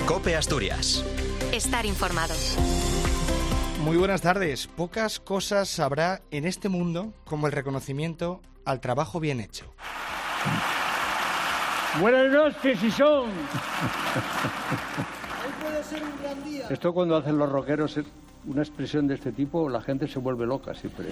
COPE Asturias. Estar informado. Muy buenas tardes. Pocas cosas habrá en este mundo como el reconocimiento al trabajo bien hecho. Buenas noches, Sison. Hoy puede ser un gran día. Esto cuando hacen los rockeros es una expresión de este tipo, la gente se vuelve loca siempre.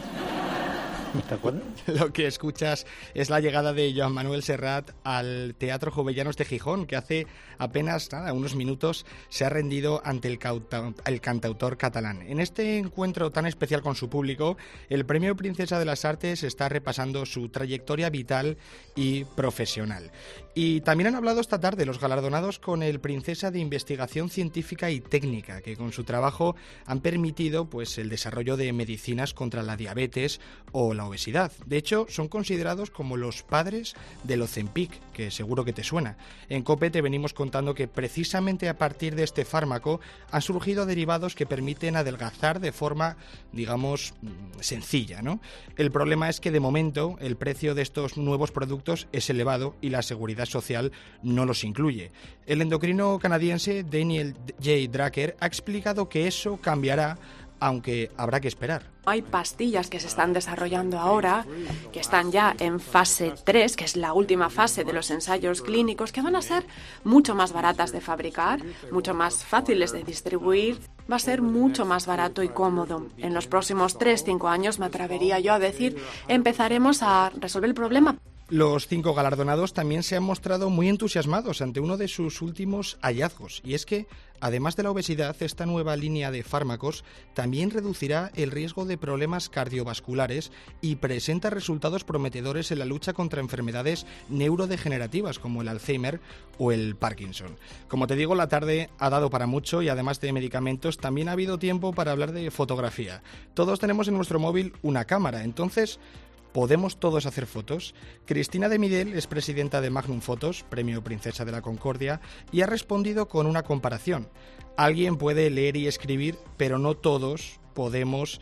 ¿Te acuerdas? Lo que escuchas es la llegada de Joan Manuel Serrat al Teatro Jovellanos de Gijón, que hace apenas unos minutos se ha rendido ante el cantautor catalán. En este encuentro tan especial con su público, el Premio Princesa de las Artes está repasando su trayectoria vital y profesional. Y también han hablado esta tarde los galardonados con el Princesa de Investigación Científica y Técnica, que con su trabajo han permitido el desarrollo de medicinas contra la diabetes o la obesidad. De hecho, son considerados como los padres del Ozempic, que seguro que te suena. En COPE te venimos contando que precisamente a partir de este fármaco han surgido derivados que permiten adelgazar de forma, digamos, sencilla, ¿no? El problema es que de momento el precio de estos nuevos productos es elevado y la seguridad social no los incluye. El endocrino canadiense Daniel J. Drucker ha explicado que eso cambiará, aunque habrá que esperar. Hay pastillas que se están desarrollando ahora, que están ya en fase 3, que es la última fase de los ensayos clínicos, que van a ser mucho más baratas de fabricar, mucho más fáciles de distribuir, va a ser mucho más barato y cómodo. En los próximos 3-5 años, me atrevería yo a decir, empezaremos a resolver el problema. Los 5 galardonados también se han mostrado muy entusiasmados ante uno de sus últimos hallazgos, y es que, además de la obesidad, esta nueva línea de fármacos también reducirá el riesgo de problemas cardiovasculares y presenta resultados prometedores en la lucha contra enfermedades neurodegenerativas como el Alzheimer o el Parkinson. Como te digo, la tarde ha dado para mucho y además de medicamentos también ha habido tiempo para hablar de fotografía. Todos tenemos en nuestro móvil una cámara, entonces ¿podemos todos hacer fotos? Cristina de Midel es presidenta de Magnum Photos, Premio Princesa de la Concordia, y ha respondido con una comparación. Alguien puede leer y escribir, pero no todos podemos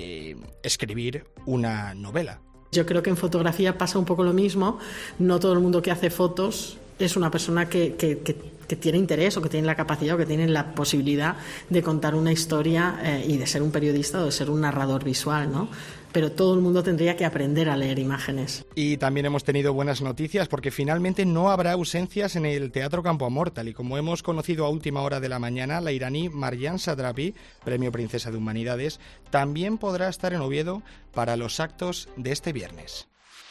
escribir una novela. Yo creo que en fotografía pasa un poco lo mismo. No todo el mundo que hace fotos es una persona que tiene interés o que tiene la capacidad o que tiene la posibilidad de contar una historia y de ser un periodista o de ser un narrador visual, ¿no? Pero todo el mundo tendría que aprender a leer imágenes. Y también hemos tenido buenas noticias porque finalmente no habrá ausencias en el Teatro Campo Amor, tal y como hemos conocido a última hora de la mañana, la iraní Marjan Satrapi, Premio Princesa de Humanidades, también podrá estar en Oviedo para los actos de este viernes.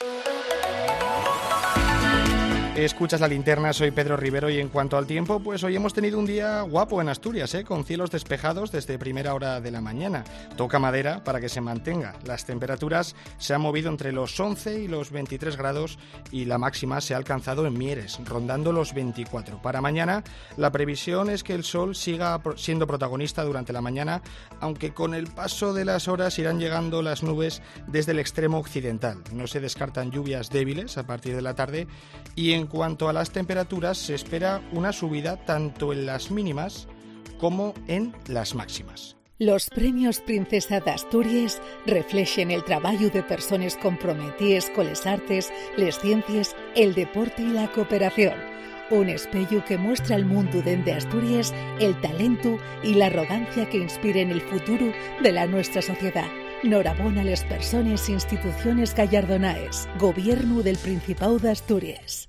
Escuchas La Linterna, soy Pedro Rivero y en cuanto al tiempo, hoy hemos tenido un día guapo en Asturias, con cielos despejados desde primera hora de la mañana. Toca madera para que se mantenga. Las temperaturas se han movido entre los 11 y los 23 grados y la máxima se ha alcanzado en Mieres, rondando los 24. Para mañana, la previsión es que el sol siga siendo protagonista durante la mañana, aunque con el paso de las horas irán llegando las nubes desde el extremo occidental. No se descartan lluvias débiles a partir de la tarde y en cuanto a las temperaturas, se espera una subida tanto en las mínimas como en las máximas. Los Premios Princesa d'Astúries reflejen el trabajo de personas comprometidas con las artes, las ciencias, el deporte y la cooperación. Un espejo que muestra al mundo de Asturias el talento y la arrogancia que inspiren el futuro de la nuestra sociedad. Enhorabuena a las personas e instituciones gallardonaes. Gobierno del Principado de Asturias.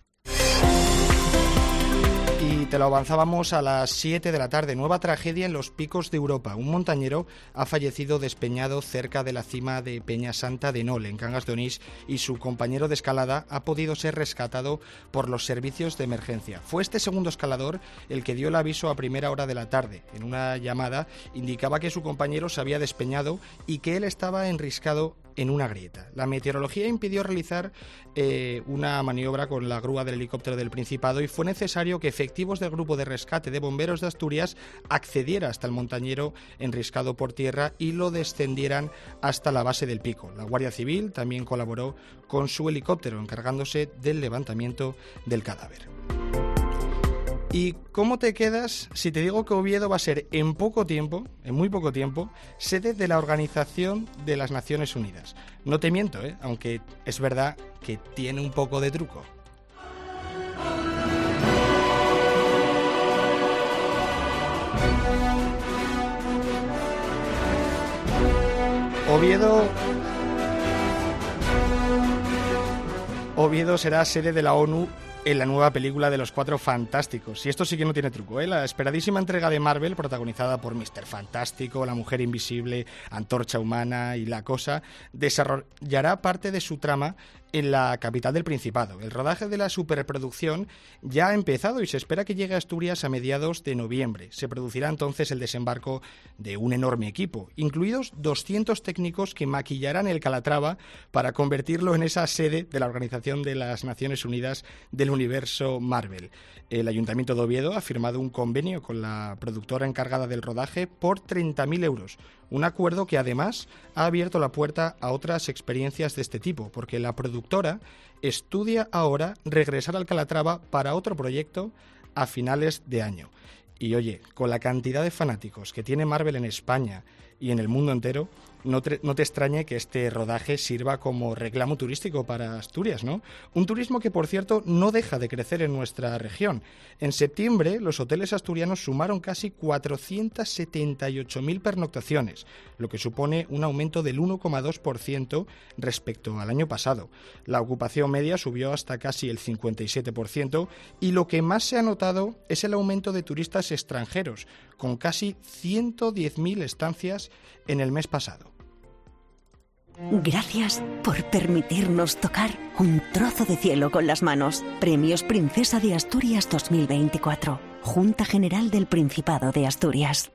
Y te lo avanzábamos a las 7 de la tarde. Nueva tragedia en los Picos de Europa. Un montañero ha fallecido despeñado cerca de la cima de Peña Santa de Nol, en Cangas de Onís, y su compañero de escalada ha podido ser rescatado por los servicios de emergencia. Fue este segundo escalador el que dio el aviso a primera hora de la tarde. En una llamada indicaba que su compañero se había despeñado y que él estaba enriscado en una grieta. La meteorología impidió realizar una maniobra con la grúa del helicóptero del Principado y fue necesario que efectivos del Grupo de Rescate de Bomberos de Asturias accediera hasta el montañero enriscado por tierra y lo descendieran hasta la base del pico. La Guardia Civil también colaboró con su helicóptero, encargándose del levantamiento del cadáver. ¿Y cómo te quedas si te digo que Oviedo va a ser en muy poco tiempo, sede de la Organización de las Naciones Unidas? No te miento, aunque es verdad que tiene un poco de truco. Oviedo será sede de la ONU en la nueva película de los Cuatro Fantásticos. Y esto sí que no tiene truco, ¿eh? La esperadísima entrega de Marvel, protagonizada por Mr. Fantástico, la Mujer Invisible, Antorcha Humana y La Cosa, desarrollará parte de su trama en la capital del Principado. El rodaje de la superproducción ya ha empezado y se espera que llegue a Asturias a mediados de noviembre. Se producirá entonces el desembarco de un enorme equipo, incluidos 200 técnicos que maquillarán el Calatrava para convertirlo en esa sede de la Organización de las Naciones Unidas del universo Marvel. El Ayuntamiento de Oviedo ha firmado un convenio con la productora encargada del rodaje por 30.000 euros. Un acuerdo que además ha abierto la puerta a otras experiencias de este tipo, porque la productora estudia ahora regresar al Calatrava para otro proyecto a finales de año. Y oye, con la cantidad de fanáticos que tiene Marvel en España y en el mundo entero, no te extrañe que este rodaje sirva como reclamo turístico para Asturias, ¿no? Un turismo que, por cierto, no deja de crecer en nuestra región. En septiembre, los hoteles asturianos sumaron casi 478.000 pernoctaciones, lo que supone un aumento del 1,2% respecto al año pasado. La ocupación media subió hasta casi el 57% y lo que más se ha notado es el aumento de turistas extranjeros, con casi 110.000 estancias en el mes pasado. Gracias por permitirnos tocar un trozo de cielo con las manos. Premios Princesa de Asturias 2024. Junta General del Principado de Asturias.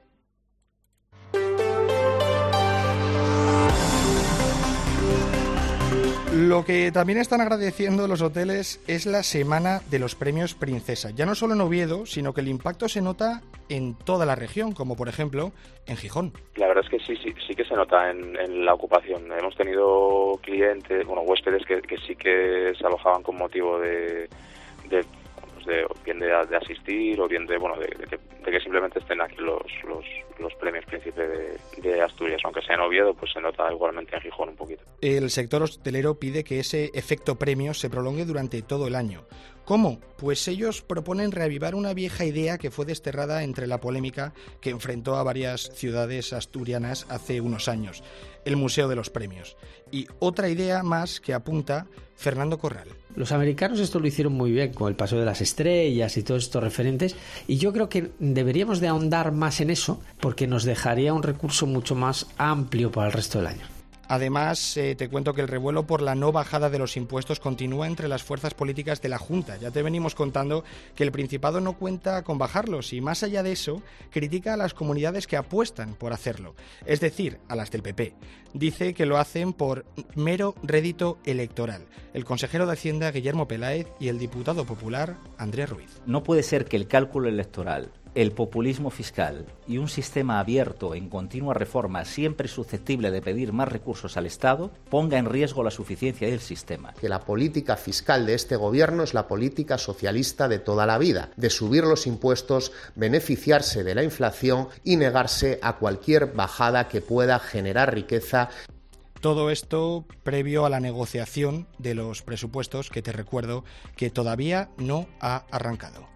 Lo que también están agradeciendo los hoteles es la semana de los premios Princesa. Ya no solo en Oviedo, sino que el impacto se nota en toda la región, como por ejemplo en Gijón. La verdad es que sí que se nota en la ocupación. Hemos tenido clientes, huéspedes que sí que se alojaban con motivo de bien de asistir o bien de que simplemente estén aquí los premios Príncipe de Asturias, aunque sea en Oviedo, pues se nota igualmente en Gijón un poquito. El sector hostelero pide que ese efecto premio se prolongue durante todo el año. ¿Cómo? Pues ellos proponen reavivar una vieja idea que fue desterrada entre la polémica que enfrentó a varias ciudades asturianas hace unos años, el Museo de los Premios. Y otra idea más que apunta Fernando Corral. Los americanos esto lo hicieron muy bien con el Paseo de las Estrellas y todos estos referentes, y yo creo que deberíamos de ahondar más en eso porque nos dejaría un recurso mucho más amplio para el resto del año. Además, te cuento que el revuelo por la no bajada de los impuestos continúa entre las fuerzas políticas de la Junta. Ya te venimos contando que el Principado no cuenta con bajarlos y, más allá de eso, critica a las comunidades que apuestan por hacerlo, es decir, a las del PP. Dice que lo hacen por mero rédito electoral. El consejero de Hacienda, Guillermo Peláez, y el diputado popular, Andrés Ruiz. No puede ser que el cálculo electoral, el populismo fiscal y un sistema abierto en continua reforma, siempre susceptible de pedir más recursos al Estado, ponga en riesgo la suficiencia del sistema. Que la política fiscal de este gobierno es la política socialista de toda la vida, de subir los impuestos, beneficiarse de la inflación y negarse a cualquier bajada que pueda generar riqueza. Todo esto previo a la negociación de los presupuestos, que te recuerdo que todavía no ha arrancado.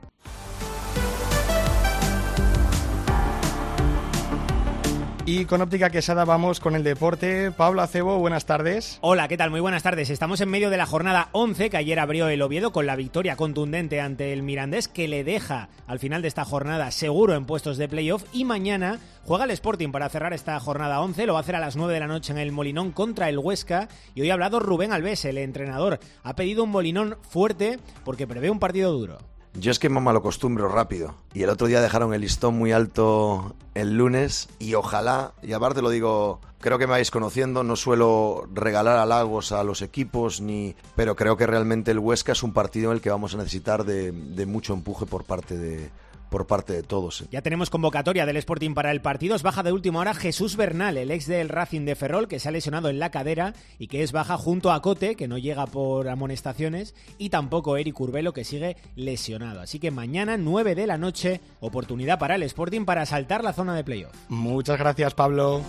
Y con Óptica Quesada vamos con el deporte. Pablo Acebo, buenas tardes. Hola, ¿qué tal? Muy buenas tardes. Estamos en medio de la jornada 11 que ayer abrió el Oviedo con la victoria contundente ante el Mirandés, que le deja al final de esta jornada seguro en puestos de playoff, y mañana juega el Sporting para cerrar esta jornada 11. Lo va a hacer a las 9 de la noche en el Molinón contra el Huesca, y hoy ha hablado Rubén Albés, el entrenador. Ha pedido un Molinón fuerte porque prevé un partido duro. Yo es que me malacostumbro rápido, y el otro día dejaron el listón muy alto el lunes, y ojalá, y aparte lo digo, creo que me vais conociendo, no suelo regalar halagos a los equipos, pero creo que realmente el Huesca es un partido en el que vamos a necesitar de mucho empuje por parte de todos. Ya tenemos convocatoria del Sporting para el partido. Es baja de última hora Jesús Bernal, el ex del Racing de Ferrol, que se ha lesionado en la cadera y que es baja junto a Cote, que no llega por amonestaciones, y tampoco Eric Urbelo, que sigue lesionado. Así que mañana, 9 de la noche, oportunidad para el Sporting para saltar la zona de playoff. Muchas gracias, Pablo.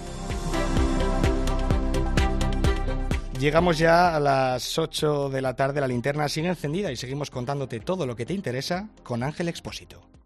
Llegamos ya a las 8 de la tarde, la linterna sigue encendida y seguimos contándote todo lo que te interesa con Ángel Expósito.